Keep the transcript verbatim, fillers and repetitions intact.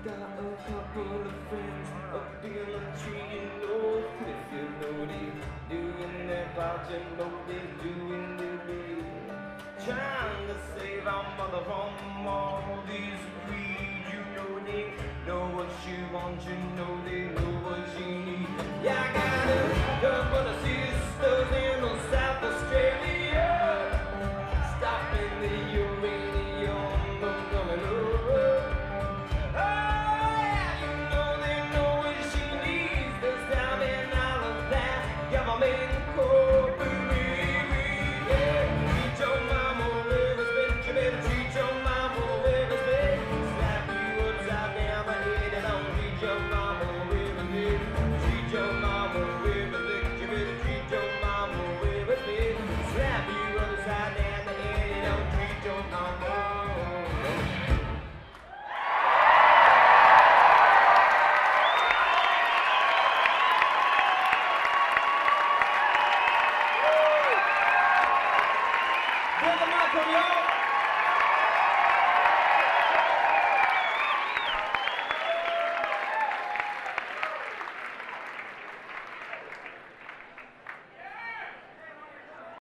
got a couple of friends up in the tree, you know. If you know they doing their part, you know they doing their bit. Trying to save our mother from all these greed, you know they know what she wants, you know they know what she needs. Yeah, I got a couple of sisters in South Australia, stopping the uranium from coming over. Oh yeah, you know they know what she needs. There's time in all of that government corporate. Yeah, treat your mama with respect. You better treat your mama with respect. Slap you upside down the head and don't treat your mama with respect. Treat your mama with respect. You better treat your mama with respect. Slap you upside down the head and don't treat your mama. Brother Michael, y'all.